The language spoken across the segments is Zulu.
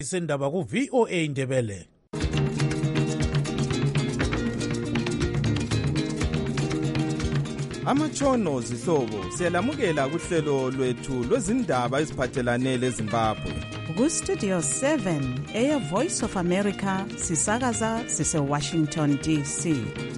Isendaba ku VOA Indebele. Amatshono zihlobo siyalamukela kuhlelo lwethu lwezindaba eziphathelane leZimbabwe. Ku Studio 7 Air Voice of America sisakaza sise Washington DC.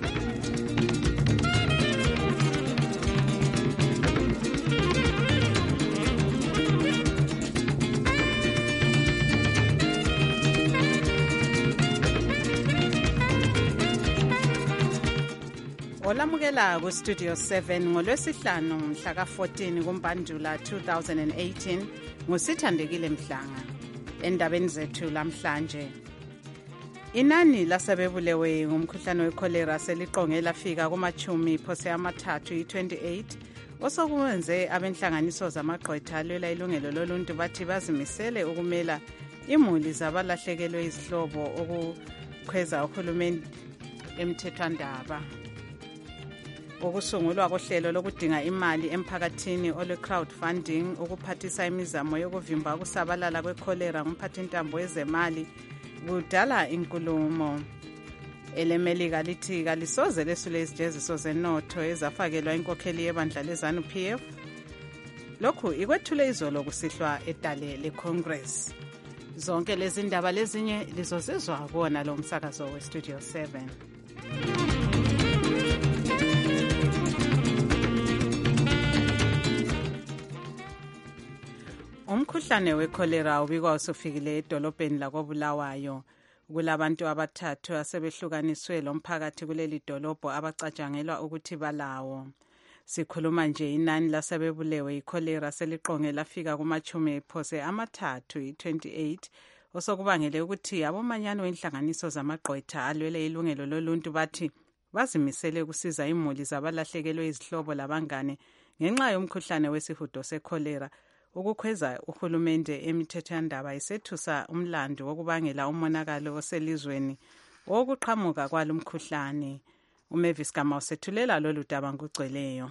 Olamukela ku Studio 7 ngolwesihlanu mhla ka-14 kuMbandula 2018 ngusithandekile Mhlanga. Endabeni zethu lamhlanje, inani lasebebulewe ngumkhuhlane wekholera seliqonge lafika kumachumi phose amathathu i-28 osokwenze abenhlanganiso zamagqwetha alwela ilungelo loluntu bathi bazimisele ukumela imuli zabalahlekelwe izihlobo okukhweza uhulumeni emthethwandaba. Ukusungulwa kohlelo lokudinga imali emphakathini olwe-crowdfunding ukuphathisa imizamo yokuvimba ukusabalala kwekholera ngumphathintambo wezemali kudala inkulumo. Elemelika lithi kalisoze lesule izijeziso zenotho ezafakelwa inkokheli yebandla leZANU-PF. Lokhu ikwethule izolo kusihlwa edale leCongress. Zonke lezi ndaba lezinye lizozizwa kuwona lo msakazo weStudio 7. Umkhuhlane wekholera ubikwa usufikile edolobheni lakoBulawayo. Kulabantu abathathu asebehlukaniswe lomphakathi kuleli dolobho abacatshangelwa ukuthi balawo. Sikhuluma nje inani lasebebulewe ikholera seliqonge lafika kumachumi phose amathathu i-28 osokubangele ukuthi abomanyano inhlanganiso zamagqwetha alwele ilungelo loluntu bathi bazimisele ukusiza imuli zabalahlekelwe izihlobo labangane ngenxa yomkhuhlane wesihudo sekholera. Ukukhweza uhulumende emithethandaba isethusa umlando wokubangela umonakalo oselizweni wokuqhamuka kwalomkhuhlane. uMavis Gama usethulela lolu daba ngugcweleyo.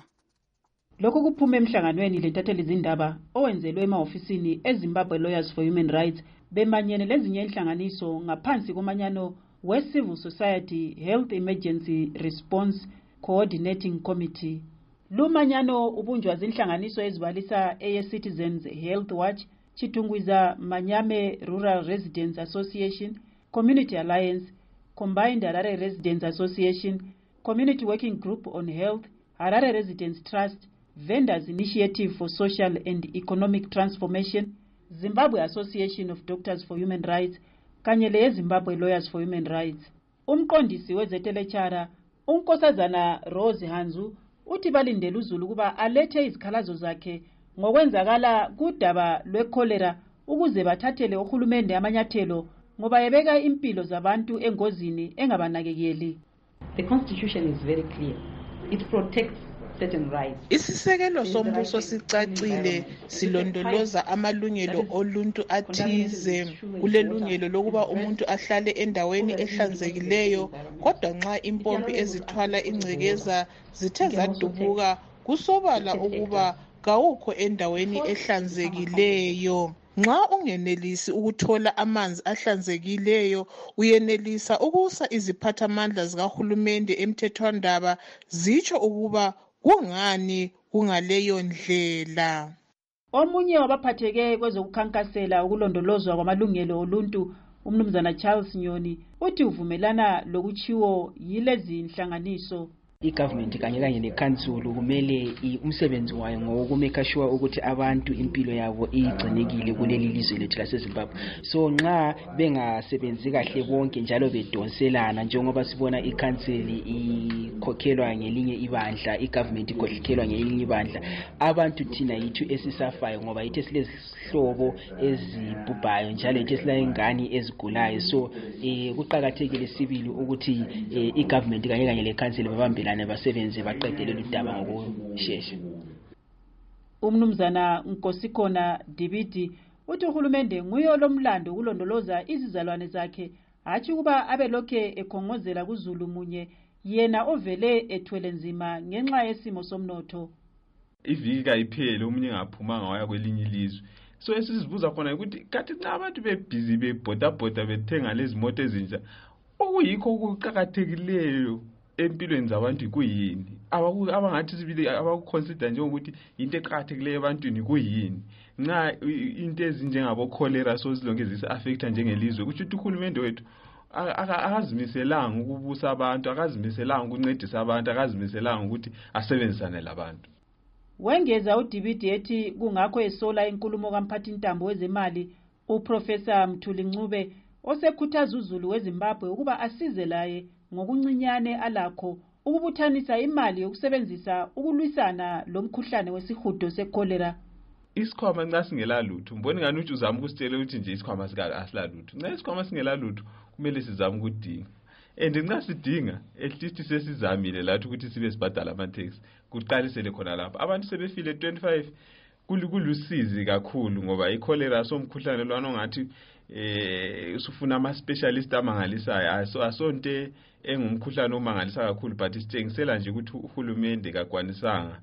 Lokhu kuphuma emhlanganweni lentatheli izindaba owenzelwe ema-ofisini eZimbabwe Lawyers for Human Rights bemanyene lezinye inhlanganiso ngaphansi komanyano we-Civil Society Health Emergency Response Coordinating Committee. Lumanyano ubunjwa zinhlanganiso ezibalisa Citizens Health Watch, Chitungwiza Manyame Rural Residents Association, Community Alliance, Combined Harare Residents Association, Community Working Group on Health, Harare Residents Trust, Vendors Initiative for Social and Economic Transformation, Zimbabwe Association of Doctors for Human Rights, kanye leZimbabwe Lawyers for Human Rights. Umqondisi wezetelechara uNkosazana Rose Hanzu uthi balindele uZulu kuba alethe izikhalazo zakhe ngokwenzakala kudaba lwekholera ukuze bathathele uhulumende amanyathelo ngoba yebeka impilo zabantu engozini engabanakekeli. The constitution is very clear. It protects certain rights. Isisekelo sombuso sicacile silondoloza amalungelo oluntu athize. Kulelungelo lokuba umuntu ahlale endaweni ehlanzekileyo, kodwa nxa impompi ezithwala ingcekeza zithe zadubuka kusobala ukuba kawukho endaweni ehlanzekileyo. Nxa ungenelisi ukuthola amanzi ahlanzekileyo, uyenelisa ukusa iziphathamandla zikahulumende emthethwandaba zitsho ukuba kungani kungaleyo ndlela. Omunye wabaphatheke kwezokukhankasela ukulondolozwa kwamalungelo oluntu, umnumzana Charles Nyoni, uthi uvumelana lokuchiwo yilezi inhlanganiso. I-government kanye ne-council kumele umsebenzi wayo ngokumeka sure ukuthi abantu impilo yabo igcinekile kuleli lizwe lethu laseZimbabwe. So nxa bengasebenzi kahle bonke njalo bedonselana njengoba sibona i-council ikhokhelwa ngelinye ibandla, i-government ikhokhelwa ngelinye ibandla, abantu thina yithu esisafayo ngoba yithu silezihlobo ezibhubhayo njalo yithu silayingane ezigulayo. So kuqakathekile sibili ukuthi i-government kanye le-council babambelane basebenze baqedele ludaba ngokusheshsha. Umnumzana Nkosikhona Dibidi uthi uhulumende nguye lomlando ukulondoloza izizalwane zakhe, hathi kuba abelokhe ekhongozela kuZulu munye yena ovele ethwele nzima ngenxa yesimo somnotho. Ivika iphele umunye ngaphumanga waya kwelinye ilizwe So esizibuza khona ukuthi kathi nxa abantu bebhizi bebhodabhoda bethenga lezi moto ezintsha, okuyikho okuqakathekileyo empilweni zabantu kuyini? Abangathi sibili abakuconsider njengokuthi into eqakathekileyo ebantwini kuyini? Nxa into ezinjengabo cholera so zilonke zisi-affecta njengelizwe, kusho ukuthi uhulumende wethu akazimiselanga ukubusa abantu, akazimiselanga ukuncedisa abantu, akazimiselanga ukuthi asebenzisane labantu. Wengeza uDBD ethi kungakho esola inkulumo kamphathintambo wezemali uProfessor Mthuli Ncube osekhuthaza uZulu weZimbabwe ukuba asize laye ngokuncinyane alakho ukubuthanisa imali yokusebenzisa ukulwisana lomkhuhlane wesihudo secholera. Isikhwama nxa singela lutho, mbona ngani uthi uzama ukusitshela ukuthi nje isikhwama asila lutho. Nxa isikhwama singela lutho kumele sizame ukudinga. And nxa sidinga at least sesizamile lathi ukuthi sibe sibhadala ama-tax. Kuqalisele khona lapha. Abantu sebefile 25 kulusizi kakhulu ngoba icholera somkhuhlane lwana ongathi usufuna ama-specialist amangalisayo. Asonto engumkhuhlane omangalisayo kakhulu, but sitshengisela nje ukuthi uhulumende kakwanisanga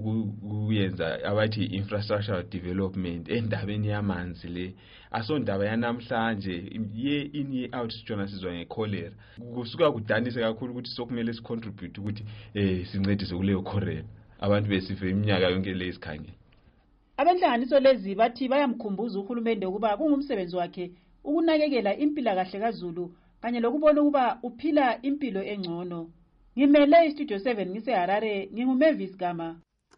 ukuyenza abathi infrastructure development endabeni yamanzi le. Asondaba yanamhlanje ye in ye out sijona sizwa ngecholera. Kusuka kudanise kakhulu ukuthi sokumele sicontribute ukuthi sincedise kuleyo cholera. Abantu besife iminyaka yonke le isikhangela. Abenhlanganiso lezi bathi bayamkhumbuza uhulumende ukuba kungumsebenzi wakhe ukunakekela impilo kahle kaZulu kanye lokubona ukuba uphila impilo engcono. Ngimele iStudio 7 ngiseHarare, nginguMavis Gama.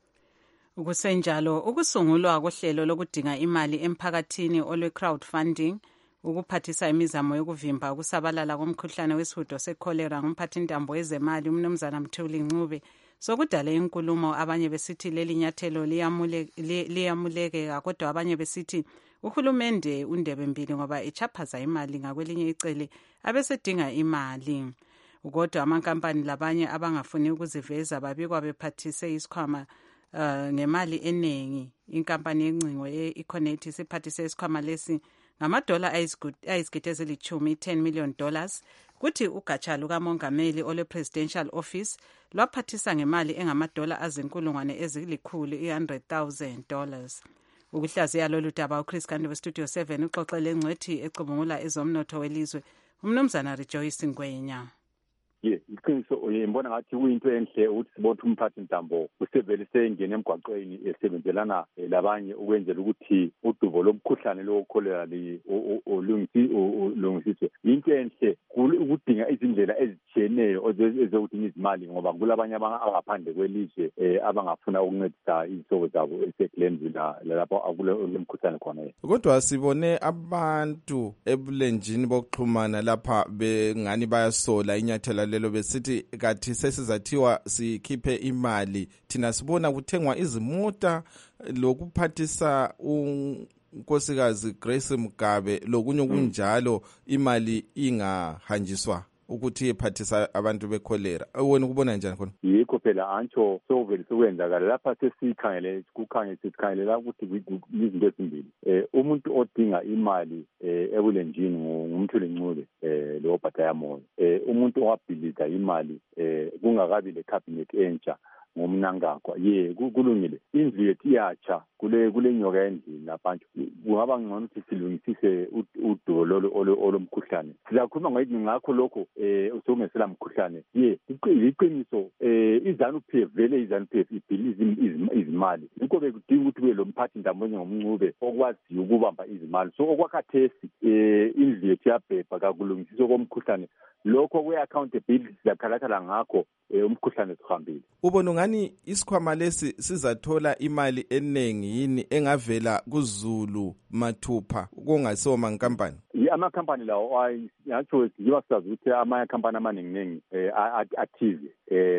Ukusenjalo ukusungulwa kohlelo lokudinga imali emphakathini olwe-crowdfunding ukuphathisa imizamo yokuvimba ukusabalala komkhuhlane wesihudo secholera ngumphathintambo wezemali uMnumzana Mthuli Ncube sokudale inkulumo. Abanye besithi leli nyathelo liyamulekeka, kodwa abanye besithi uhulumende undebe mbili ngoba echaphaza imali ngakwelinye icele abesedinga imali. Kodwa amankampani labanye abangafuni ukuziveza babikwa bephathise isikhwama ngemali eningi. Inkampani yencingo ye-Econet isiphathise isikhwama lesi ngamadola ayizigidi ezilithumi, $10 million. Kuthi ugatsha lukamongameli ole-Presidential Office lwaphathisa ngemali engamadola azinkulungwane ezilikhulu, $100,000. Ukuhlaziya lolu daba uChris Kandi weStudio 7 uxoxele ngcwethi ecubungula ezomnotho welizwe uMnumzana Rejoice Ngwenya. Iqiniso yembona ngathi kuyinto enhle ukuthi sibothe umphathintambo usevele sengene emgwaqweni esebenzelana labanye ukwenzela ukuthi udubo lomkhuhlane lokholera olungisiswe. Into enhle ukudinga izindlela ezitshiyeneyo ezokudinga izimali ngoba kulabanye abangaphandle kwelizwe abangafuna ukuncedisa izihlobo zabo eseGlenville lapho akulomkhuhlane khona. Kodwa sibone abantu ebulenjini bokuxhumana lapha bengani bayasola inyathela lelo besithi kathi sesizathiwa sikhiphe imali, thina sibona kuthengwa izimota lokuphathisa unkosikazi Grace Mugabe lokunye kunjalo, imali ingahanjiswa ukuthi iphathisa abantu becholera. Wena ukubona njani khona? Yikho phela antsho sokuvele sokwenzakala lapha sesikhangele sikhangelela ukuthi izinto ezimbili. Umuntu odinga imali ebulenjini ngumthuli Ncube lo Bhathayamoya. Umuntu owabhiliza imali kungakabi le cabinet entsha ngomnangagwa kulungile. Indlu yethu iyatsha kule nyoka endlini laphancho. Kungaba ngcono ukuthi silungisise udubo olomkhuhlane. Sizakhuluma ngakho lokho usokungesela mkhuhlane. Iqiniso iZANU-PF vele iZANU-PF ibhiliza izimali. Yikho bekudinga ukuthi kube lo mphathintambo ngomncube okwaziyo ukubamba izimali. So okwakhathesi indlu yethu yabhebha kakulungisiswa komkhuhlane. Lokho kwe-accountability sizakhalathala ngakho umkhuhlane sihambile. Ubona ngani isikhwama lesi sizathola imali enengi yini engavela kuZulu mathupha kungasoma nkampani? Amakhampani lawo yatsho ngiba sazi ukuthi amakhampani amaningi athize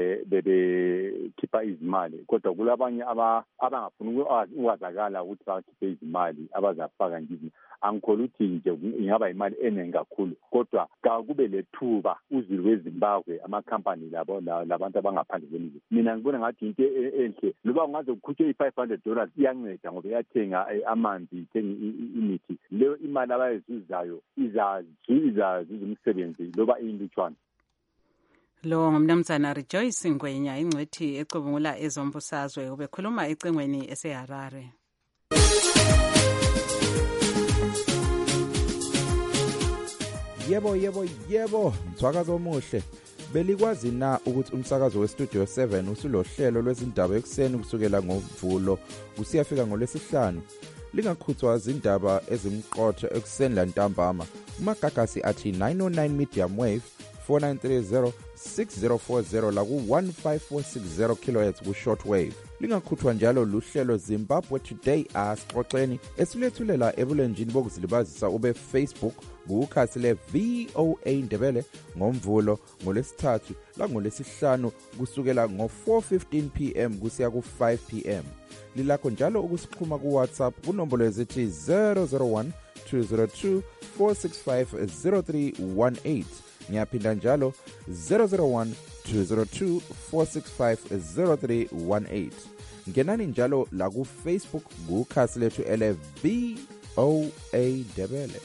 bebekhipha izimali, kodwa kulabanye abangafuni ukwazakala ukuthi bakhiphe izimali abazafaka ngizi. Angikholwa ukuthi nje ingaba imali eningi kakhulu, kodwa kube lethuba uZulu weZimbabwe amakhampani labantu abangaphandle kwelizwe. Mina ngibona ngathi into enhle loba ungaze ukhuthe $500 iyanceda ngoba iyathenga amanzi, ithenga imithi. Leyo imali abayizuzayo izazuza umsebenzi loba iyilutshwana. Lo ngumnumzana Rejoice Ngwenya ingcwethi ecubungula ezombusazwe ubekhuluma ecingweni eseHarare. Yebo, mthwakazo omuhle. Belikwazi na ukuthi umsakazo weStudio 7 usulohlelo lwezindaba ekuseni kusukela ngoMvulo kusiyafika ngoLwesihlanu. Lingakhuthwa izindaba ezimqotho ekuseni lantambama. Umagagasi athi 909 medium wave 4930 6040 la ku-15460 kHz ku-short wave. Lingakhuthwa njalo luhlelo Zimbabwe Today asixoxeni esilethulela ebulenjini bokuzilibazisa ube Facebook kukhasi le VOA Ndebele ngoMvulo ngoLesithathu la ngoLesihlanu kusukela ngo-4:15 PM kusiya ku-5 PM. Lilakho njalo ukusixhuma ku-WhatsApp kunombolo ezithi 001 202 465 0318. Ngiyaphinda njalo 001 202 465 0318. Ngenani njalo la ku Facebook kukhasi lethu ele VOA Ndebele.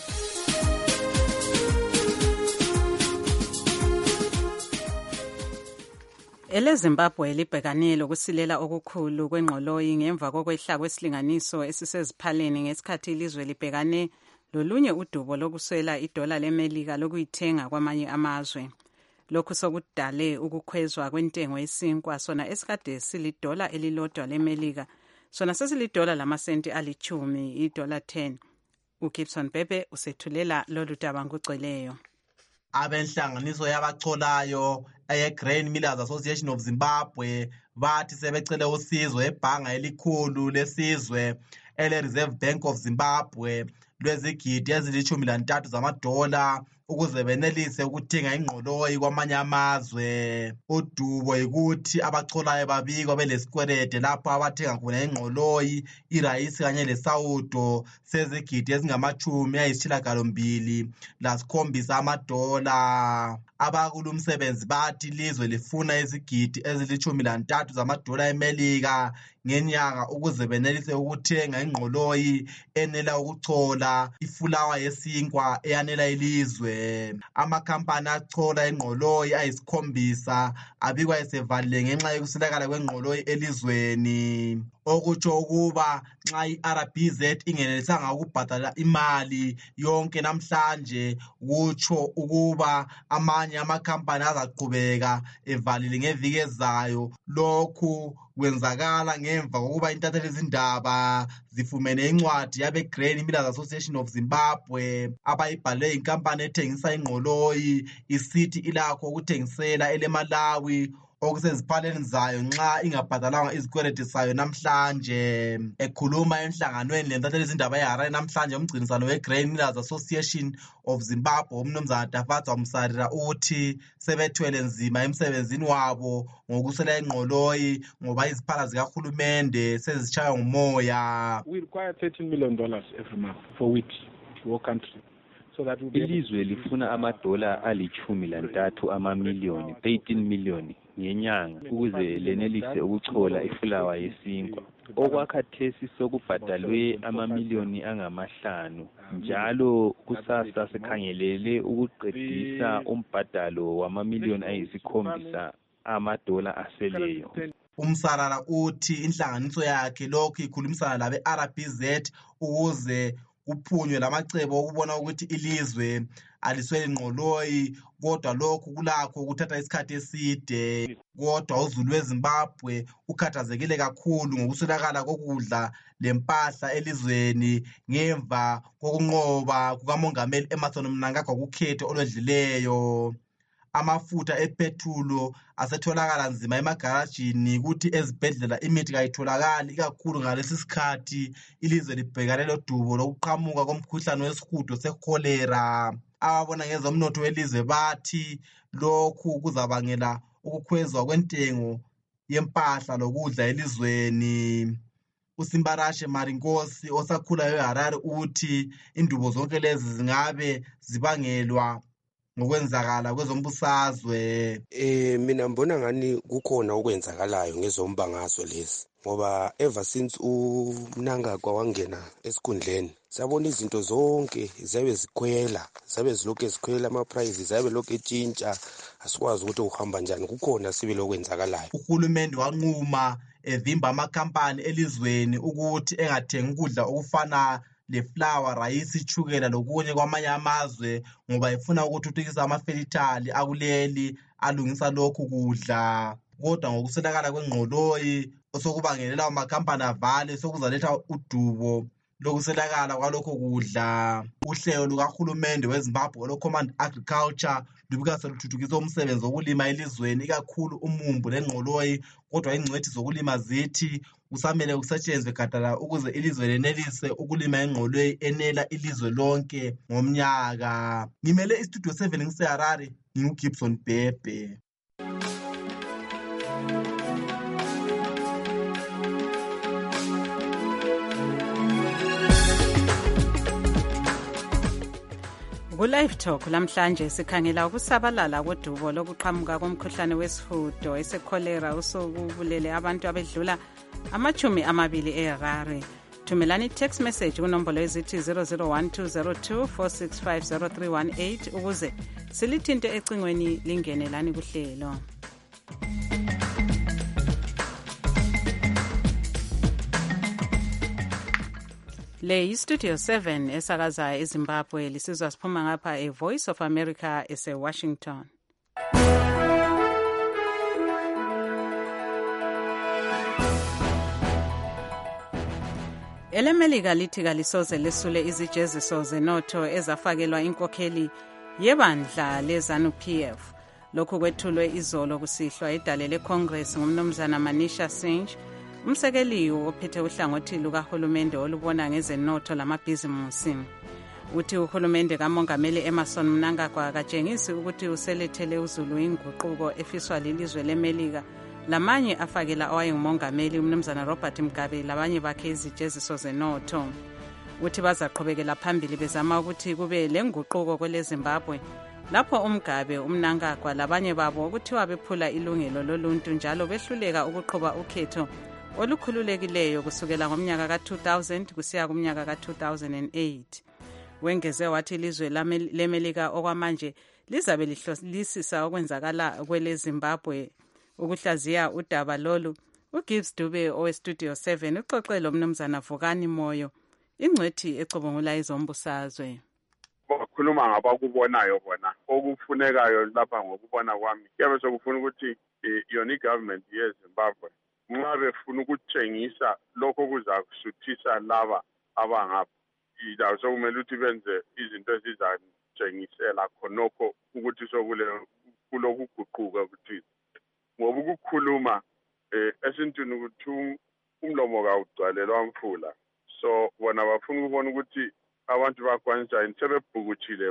EleZimbabwe libhekane lokusilela okukhulu kwengqoloyi ngemva kokwehla kwesilinganiso esiseziphaleni ngesikhathi ilizwe libhekane lolunye udubo lokuswela idola leMelika lokuyithenga kwamanye amazwe. Lokhu sokudale ukukhwezwa kwentengo yesinkwa sona esikade silidola elilodwa leMelika sona sesilidola lamasenti ali-10 idola 10. uGibson Bebe usethulela lolu daba ngokugcweleyo. Abenhlanganiso yabacholayo eGrain Millers Association of Zimbabwe bathi sebecele usizo ebhanga elikhulu lesizwe ele-Reserve Bank of Zimbabwe lwezigidi ezili-13 zamadola ukuze benelise ukuthenga ingqoloyi kwamanye amazwe. Udubo yikuthi abacholayo babikwa belesikwelede lapho abathenga khona ingqoloyi, irayisi kanye lesawudo sezigidi ezingama-17 amadola. Abakulumsebenzi bathi ilizwe lifuna izigidi ezili-13 zamadola eMelika ngenyanga ukuze benelise ukuthenga ingqoloyi enela ukuchola ifulawa yesinkwa eyanela ilizwe. Amakhampani achola ingqoloyi 7 abikwa esevalile ngenxa yokuswelakala kwengqoloyi elizweni. Okutsho ukuba nxa i-RBZ ingenelisanga ukubhadala imali yonke namhlanje, kutsho ukuba amanye amakhampani azaqhubeka evalile ngeviki ezayo. Lokhu kwenzakala ngemva kokuba intatheli zindaba zifumene incwadi yabe-Grain Millers Association of Zimbabwe abayibhalwe inkampani ethengisa ingqoloyi isithi ilakho ukuthengisela eleMalawi okuseziphaleni zayo nxa ingabhadalanga izikweleti sayo namhlanje. Ekhuluma enhlanganweni lentatheli zindaba eHarare namhlanje, umgcinisano weGrain Millers Association of Zimbabwe umnumzana Dafatsa Musarira uthi sebethwele nzima emsebenzini wabo ngokuswela ingqoloyi ngoba iziphala zikahulumende sezitshaywa ngumoya. We require $13 million every month for wheat to our country. Ilizwe lifuna amadola ali-13 amamiliyoni, 18 million ngenyanga ukuze lenelise ukuchola ifulawa yesinkwa. Okwakhathesi sokubhadalwe amamiliyoni angama-5 njalo kusasa sekhangelele ukuqedisa umbhadalo wamamiliyoni ayi-7 amadola aseleyo. Umsarara uthi inhlanganiso yakhe lokhu ikhulumisana labe-RBZ ukuze kuphunywe lamacebo okubona ukuthi ilizwe alisweli ngqoloyi, kodwa lokhu kulakho ukuthatha isikhathi eside. Kodwa uzulu weZimbabwe ukhathazekile kakhulu ngokuswelakala kokudla lempahla elizweni ngemva kokunqoba kukamongameli Emmerson Mnangagwa kukhetho olwedlileyo. Amafutha epethulo asetholakala nzima emagarajini, kuthi ezibhedlela imithi kayitholakali, ikakhulu ngalesi sikhathi ilizwe libhekane lodubo lokuqhamuka komkhuhlane wesihudo sekholera. Ababona ngezomnotho welizwe bathi lokhu kuzabangela ukukhwezwa kwentengo yempahla lokudla elizweni. uSimbarashe Marinkosi osakhulayo eHarare uthi indubo zonke lezi zingabe zibangelwa ngokwenzakala kwezombusazwe. Mina mbona ngani kukhona okwenzakalayo ngezombangazwe lezi, ngoba ever since uMnangagwa wangena esikhundleni sabona izinto zonke zabe zikhwela, zabe zilokhu zikhwela, ama-prices zabe lokhu etshintsha, asikwazi ukuthi uhamba njani. Kukhona sibili okwenzakalayo. Uhulumende wanquma evimba amakhampani elizweni ukuthi engathengi ukudla okufana leflower, rayisi, ichukela lokunye kwamanye amazwe ngoba ifuna ukuthuthukisa amafektali akuleli alungisa lokhu kudla. Kodwa ngokuswelakala kwengqoloyi osokubangelela amakhampani avale sokuzaletha udubo lokuswelakala kwalokho kudla. Uhlelo lukahulumende weZimbabwe olo-Command Agriculture lubika seluthuthukisa umsebenzi wokulima elizweni ikakhulu umumbu lengqoloyi, kodwa ingcwethi zokulima zithi kusamele kusetshenzwe gadala ukuze ilizwe lenelise ukulima ingqoloyi enela ilizwe lonke ngomnyaka. Ngimele istudio 7 ngiseHarare, nginguGibson Bhebhe. Ku-Live Talk lamhlanje sikhangela ukusabalala kodubo lokuqhamuka komkhuhlane wesihudo esekholera osokubulele abantu abedlula 20 eHarare. Thumelani text message kunombolo ezithi 001202465038 ukuze silithinte ecingweni lingene lani kuhlelo. Le iStudio 7 esakaza eZimbabwe lisizwa siphuma ngapha eVoice of America eseWashington. EleMelika lithi kalisoze lesule izijeziso zenotho ezafakelwa inkokheli yebandla leZANU-PF. Lokhu kwethulwe izolo kusihlwa idale leCongress ngumnumzana Manisha Singh, umsekeli ophethe uhlangothi lukahulumende olubona ngezenotho lamabhizimusi. Uthi uhulumende kamongameli Emmerson Mnangagwa akatshengisi ukuthi uselethele uzulu inguquko efiswa lilizwe leMelika lamanye afakela owayengumongameli umnumzana Robert Mugabe labanye bakhe izijeziso zenotho. Uthi bazaqhubekela phambili bezama ukuthi kube lenguquko kweleZimbabwe lapho uMgabe, uMnangagwa labanye babo kuthiwa bephula ilungelo loluntu njalo behluleka ukuqhuba ukhetho olukhululekileyo kusukela ngomnyaka ka-2000 kusiya kumnyaka ka-2008. Wengeze wathi ilizwe leMelika okwamanje lizabe lihlolisisa okwenzakala kweleZimbabwe ukuhlaziya udaba lolu. uGibbs Dube oweStudio 7 uxoxe lomnumzana Vukani Moyo, ingcwethi ecubungula izombusazwe. Bakhuluma ngabakubonayo bona okufunekayo lapha ngokubona kwami kuyabe sokufuna ukuthi yona igovernment yeZimbabwe nxa befuna ukutshengisa lokho kuzakusuthisa laba abangapha yilawo sokumele ukuthi benze izinto ezizatshengisela khonokho ukuthi kulokuguquka ukuthi ngoba ukukhuluma esintwini ukuthi umlomo kawugcwalelwa mfula. So bona bafuna ukubona ukuthi abantu bakwanjani sebebhukutshile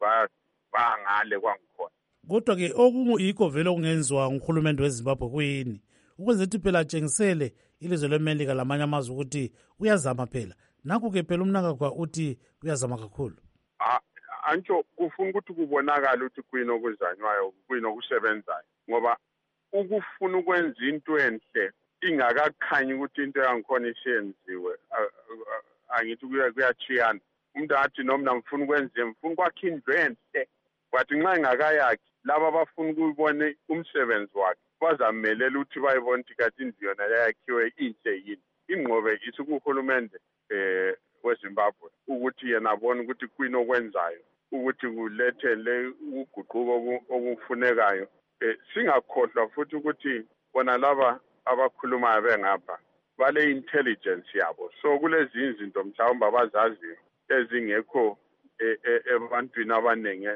bangale kwangikhona. Kodwa-ke okuyikho vele okungenziwa nguhulumende weZimbabwe kuyini ukwenza ukuthi phela atshengisele ilizwe leMelika lamanye amazwe ukuthi uyazama phela. Nakho-ke phela uMnangagwa uthi uyazama kakhulu. Antsho kufuna ukuthi kubonakale ukuthi kuyini okuzanywayo, kuyini okusebenzayo, ngoba ukufuna ukwenza into enhle ingakakhanyi ukuthi into yangikhona isiyenziwe angithi kuyachiyana. Umuntu athi noma ngifuna ukwenza ngifuna ukwakha indlu enhle, but nxa ingakayakhi laba abafuna ukubona umsebenzi wakhe bazamelela ukuthi bayibone ukuthi kathi indlu yona yakhiwe inhle yini. Ingqobe ithi kuhulumende weZimbabwe ukuthi yena abone ukuthi kuyini okwenzayo ukuthi kulethele uguquko okufunekayo. Singakhohlwa futhi ukuthi bona laba abakhulumayo bengapha bale intelligence yabo, so kulezi izinto mhlawumbe abazaziyo ezingekho ebantwini abaningi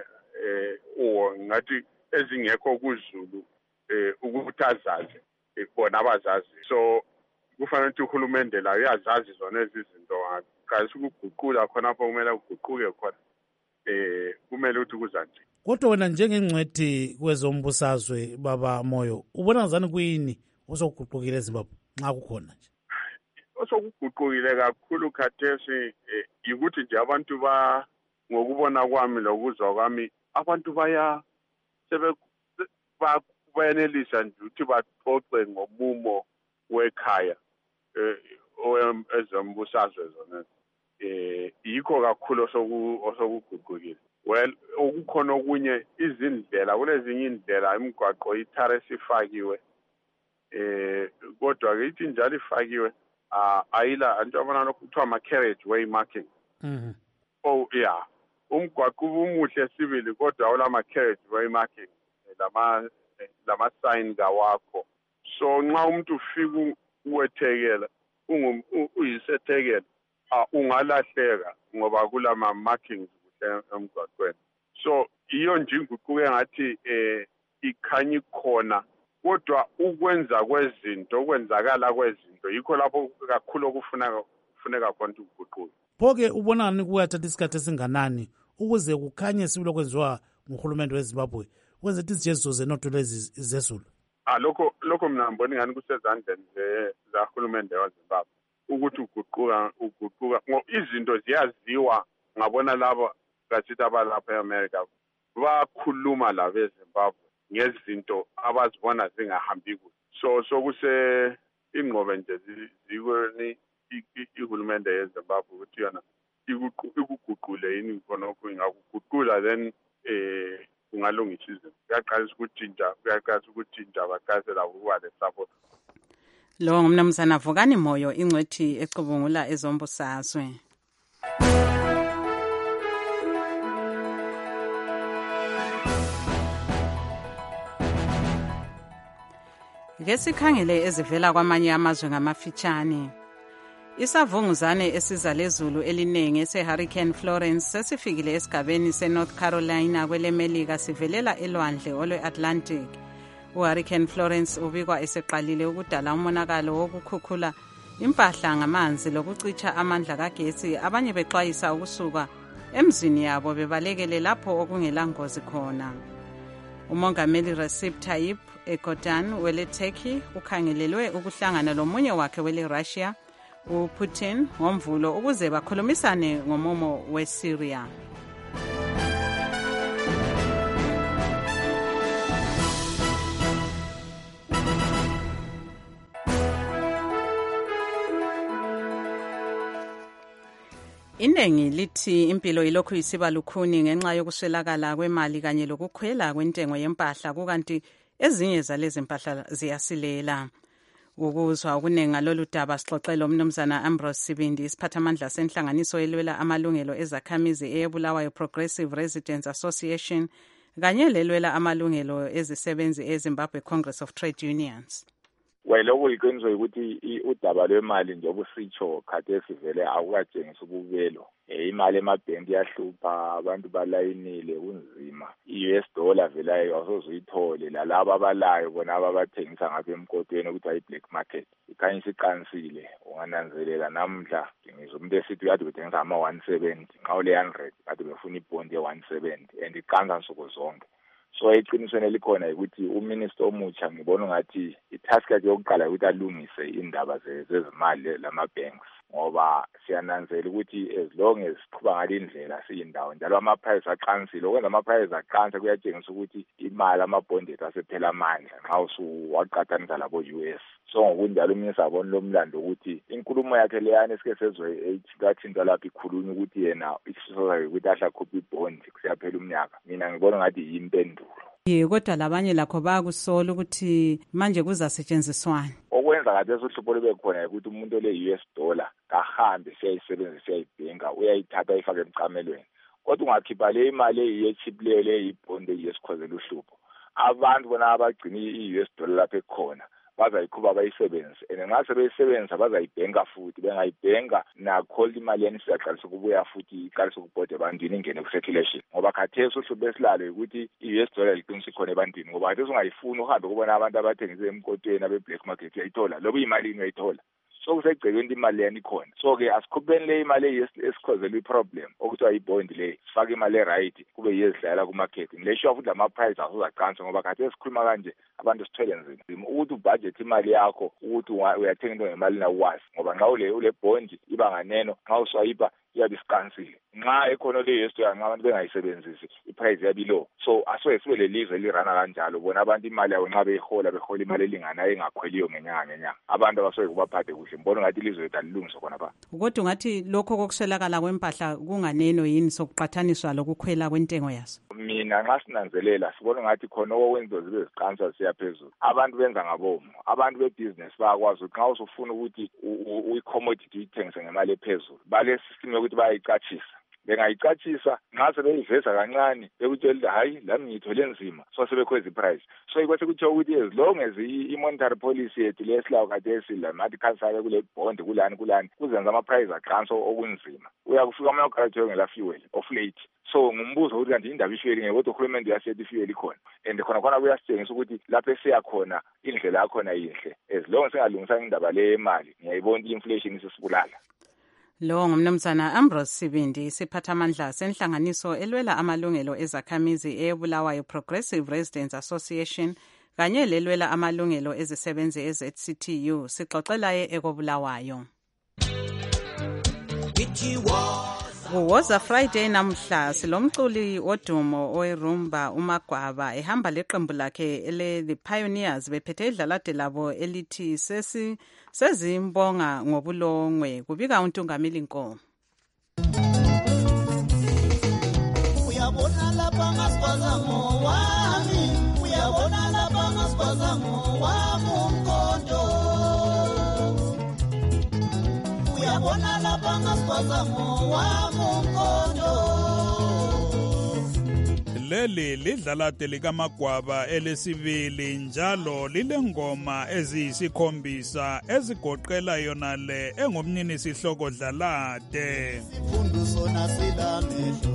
ngathi ezingekho kuZulu ukuthi azazi bona abazazi. So kufanele ukuthi uhulumende layo uyazazi zona ezizinto kasi ukuguqula khonapho kumele kuguquke khona kumele ukuthi kuzanje. Kodwa wena njengengcwethi kwezombusazwe baba Moyo ubona ngazani kuyini osokuguqukile eZimbabwe nxa kukhona nje? Osokuguqukile kakhulu khathesi yikuthi nje abantu ngokubona kwami lokuzwa kwami abantu bayenelisa nje ukuthi baxoxe ngomumo wekhaya ezombusazwe zona. Yikho kakhulu osokuguqukile. Well, okukhona okunye izindlela kulezinye indlela imigwaqo ithare sifakiwe kodwa ke ithi njalo ifakiwe ayila antu abana lokhu kuthiwa ama carriage way marking. Oh yeah, umgwaqo umuhle sibili kodwa awulama carriage way marking lama sign kawakho. So nxa umuntu ufika uwethekela uyisethekela ungalahleka ngoba kulama markings kuhle emgwaqweni. So iyo nje inguquke ngathi ikhanya ikhona kodwa ukwenzakala kwezinto yikho lapho kakhulu okufuneka khona ukuguqula. Pho-ke ubonani kuyathatha isikhathi esinganani ukuze kukhanye sibilo kwenziwa nguhulumende weZimbabwe ukwenza ukuthi izijeziso zenotho lezi zezulu? Lokho mina ngibona ingani kusezandleni zahulumende weZimbabwe ukuthi uguquka izinto ziyaziwa ngabona labo kasithi abalapha eAmerica bakhuluma labo eZimbabwe ngezinto abazibona zingahambi kuhle. So kuse ingqobe nje zikweni ihulumende yeZimbabwe ukuthi yona ikuguqule yini khonokho ingakuguqula then kungalungisa izinto. Kuyaqalisa ukutshintsha baqalise labo ukuba le-support. Lo ngumnumzana Vukani Moyo, ingcwethi ecubungula ezombusazwe. Ke sikhangele ezivela kwamanye amazwe ngamafitshane. Isavunguzane esiza lezulu elinenge se-Hurricane Florence sesifikile esigabeni se-North Carolina kwelemelika sivelela elwandle olwe-Atlantic. U-Hurricane Florence ubikwa eseqalile ukudala umonakalo wokukhukhula impahla ngamanzi lokucitsha amandla kagesi, abanye bexwayisa ukusuka emzini yabo bebalekele lapho okungelangozi khona. Umongameli Recep Tayyip Erdogan wele-Turkey ukhangelelwe ukuhlangana lomunye wakhe wele-Russia uPutin ngomvulo ukuze bakhulumisane ngomumo weSyria. Iningi lithi impilo ilokhu isiba lukhuni ngenxa yokuswelakala kwemali kanye lokukhwela kwentengo yempahla, kukanti ezinye zalezi mpahla ziyasilela. Ukuzwa okuningi ngalolu daba sixoxele umnumzana Ambrose Sibindi, isiphathamandla senhlanganiso elwela amalungelo ezakhamizi eyeBulawayo Progressive Residents Association kanye lelwela amalungelo ezisebenzi eZimbabwe Congress of Trade Unions. Okuliqiniso ukuthi udaba lwemali njengoba usitsho khathesi vele akukatshengisa ububelo. Imali emabhenki iyahlupha, abantu balayinile kunzima. I-US dollar vele awusoze uyithole, lalabo abalayo bona abathengisa ngapha emkotweni ukuthi ayi-black market ikhanya isiqanisile. Ungananzelela namhla ngizwa umuntu esithi uyade bethengisa ama-170 nxa ule 100 kade befuna ibhondi ye-170 and iqansa nsuku zonke. So iqinisweni elikhona ukuthi uminister omutsha ngibona ngathi itask yakhe yokuqala ukuthi alungise indaba zezimali lama-banks, ngoba siyananzela ukuthi as long as siqhuba ngale indlela siyindawo njalo ama-price aqansile. Okwenza ama-price aqansa kuyatshengisa ukuthi imali amabhondi ethu asephela amandla nxa usuwaqathanisa labo-US. So ngokunjalo uminister abona lomlando ukuthi inkulumo yakhe leyana esike sezwe ethintathinta lapho ikhulunywa ukuthi yena isifiso sakhe ukuthi ahle akhuphe ibhondi kusiyaphela umnyaka. Mina ngibona ngathi yimpendulo. Kodwa labanye lakho bayakusola ukuthi manje kuzasetshenziswana. Okwenza ngathi uhlupho lube khona ukuthi umuntu ole-US dollar kahambe siyayisebenzisa siyayibhenga, uyayithatha ayifake emcamelweni. Kodwa ungakhipha le imali eyi-cheap leyo eyibhondi eyesikhozela uhlupho, abantu bona abagcina i-US dollar lapho ekhona bazayiqhuba bayisebenzise, and nxa sebeyisebenzisa bazayibhenga futhi. Bengayibhenga nakho imali yani siyaqalisa ukubuya futhi iqalisa ukubhoda ebantwini ingene ku-circulation, ngoba khathesi uhlupho esilalo ukuthi i-US dollar liqinisa ikhona ebantwini, ngoba khathesi ungayifuni uhambe kubona abantu abathengise emkotweni abe-black market uyayithola, loba iyimalini uyayithola. So kusegcekweni imali yani ikhona. So-ke asikhupheni le imali esikhozela i-problem okuthiwa yibhondi le, sifake imali e-right kube yezidlala kumarket. Ngileshiwa futhi lama-price asozachansa ngoba khathesi sikhuluma kanje abantu sithwele nzima ukuthi ubudget imali yakho ukuthi uyathenga into ngemali nawazi, ngoba nxa ule bhondi iba nganeno, nxa uswayipa iyabe isiqansile. Nxa ekhona le-US dollar nxa abantu bengayisebenzisi iprice yabi low. So asoke sibe lelizwe elirana kanjalo, bona abantu imali yabo nxa behola imali elinganayo engakhweliyo ngenyanga. Abantu abasoke kubaphathe kuhle. Mbona ngathi ilizwe lethu alilungiswa khona pha. Kodwa ungathi lokho kokuswelakala kwempahla kunganeno yini sokuqathaniswa lokukhwela kwentengo yaso? mina nxa sinanzelela sibona ngathi khona okwenziwa zibe ziqanswa siya phezulu. Abantu benza ngabomo, abantu bebusiness bayakwazi ukuthi nxa usufuna ukuthi i-commodity uyithengise ngemali ephezulu bale system yokuthi bayayicatshisa. Bengayicatshisa nxa sebeyiveza kancane bekutshela hayi lami ngithole nzima so sebekhweza iprice. So ikwase kuthiwa ukuthi as long as i-monetary policy yethu lesilawo kade esila mathi khansake kule bond kulani kuzenza ama-price aqansa okunzima. Uyakufika amanye uqalathwe ngela fuel of late. So ngumbuzo ukuthi kanti indaba ifuel ngeke kodwa uhulumende uyasithi ifuel ikhona and khona kuyasitshengisa ukuthi lapho esiya khona indlela yakhona yinhle as long as singalungisa indaba le yemali ngiyayibona i-inflation isisibulala. Lo ngumnumzana Ambrose Sibindi, siphathamandla senhlanganiso elwela amalungelo ezakhamizi eBulawayo Progressive Residents Association kanye lelwela amalungelo ezisebenzi eZCTU. Sixoxelaye ekobulawayo. Kuwoza Friday namhla silomculi wodumo owerumba uMagwaba ehamba leqembu lakhe ele The Pioneers bephethe idlalade labo elithi sezimbonga ngobulongwe, kubika uNtungamili Nkomo. Uyabona lapha ngasibazamo wami, uyabona lapha ngasibazamo wami umkondo. Uyabona lapha ngasibazamo wami umkondo. Leli lidlalade likaMagwaba elesibili njalo lilengoma eziyisikhombisa ezigoqela yona le engumnini sihloko dlalade. Sifundu sona silamehlo.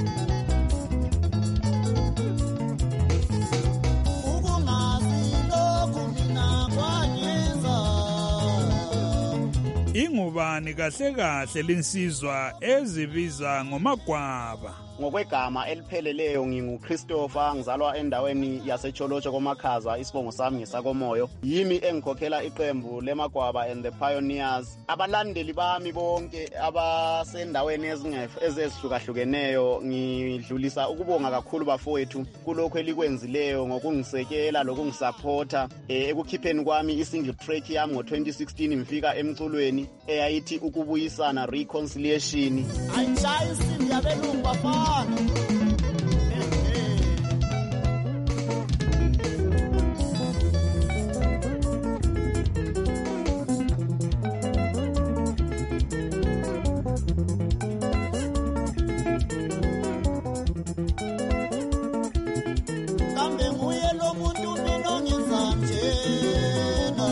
Ingubani kahle kahle linsizwa ezibiza ngoMagwaba. Ngokwegama elipheleleyo nginguChristopher, ngizalwa endaweni yaseCholotsho koMakhaza, isibongo sami ngesakomoyo. Yimi engikhokhela iqembu leMagwaba and the Pioneers. Abalandeli bami bonke abasendaweni ezihlukeneyo ngidlulisa ukubonga kakhulu bafowethu kulokho elikwenzileyo ngokungisekela lokungisupporta ekukhipheni kwami isingle track yami ngo2016 ngifika emculweni eyayithi ukubuyisana reconciliation. Ayishaya isindi yabelungu bafana. Kambe nguye lo muntu mina ngenza njena.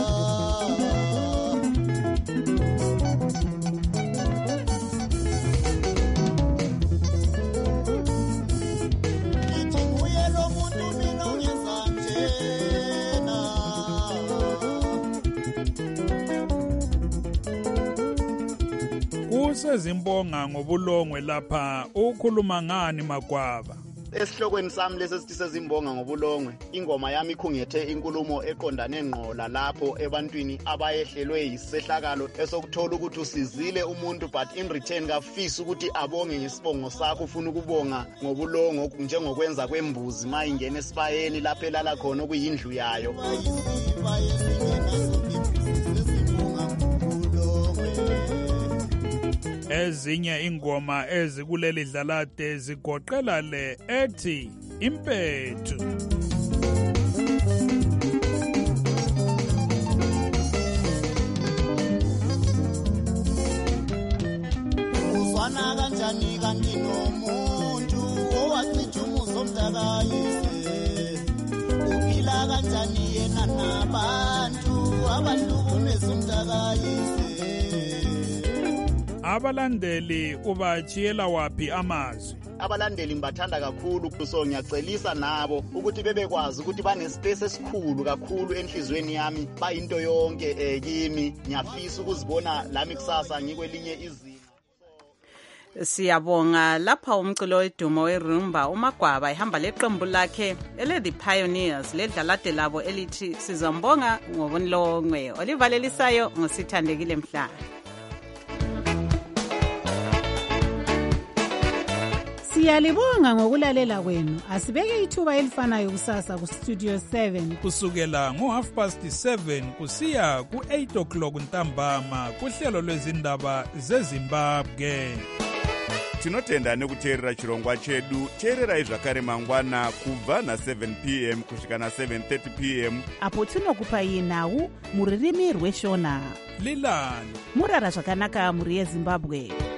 Kusezimbonga ngobulongwe lapha ukhuluma ngani Magwaba? Esihlokweni sami lesisithi sezimbonga ngobulongwe, ingoma yami ikhungethe inkulumo eqondane ngqola lapho ebantwini abayehlelwe yisehlakalo esokuthola ukuthi usizile umuntu but in return kafisa ukuthi abonge ngesibongo sakho, ufuna ukubonga ngobulongo njengokwenza kwembuzi mayingena esibayeni lapho elala khona okuyindlu yayo. Ezinye ingoma ezikuleli dlalade zigoqela le ethi Impethu. Uzwana kanjani kanti nomuntu owacijumuza omdakayise, uphila kanjani yena nabantu abahlukumeza umdakayise. Abalandeli ubachiyela wapi amazwi? Abalandeli ngibathanda kakhulu, so ngiyacelisa nabo ukuthi bebekwazi ukuthi banespace esikhulu kakhulu enhlizweni yami, bayinto yonke kimi. Ngiyafisa ukuzibona lami kusasa ngikwelinye izinga. Siyabonga lapha umculo wedumo werumba uMagwaba ehamba leqembu lakhe ele The Pioneers ledlalade labo elithi sizombonga ngobulongwe. Olivalelisayo ngosithandekile Mhlanga. Siyalibonga ngokulalela kwenu. Asibeke ithuba elifanayo kusasa ku Studio 7 kusukela ngo7:30 kusiya ku8 o'clock ntambama kuhlelo lwezindaba zeZimbabwe. tinotenda nekuteerera chirongwa chedu. teererai zvakare mangwana kubva na7 p.m. kusvika na7:30 p.m. apo tinokupai nhau mururimi rweshona. lilani murara zvakanaka mhuri yezimbabwe.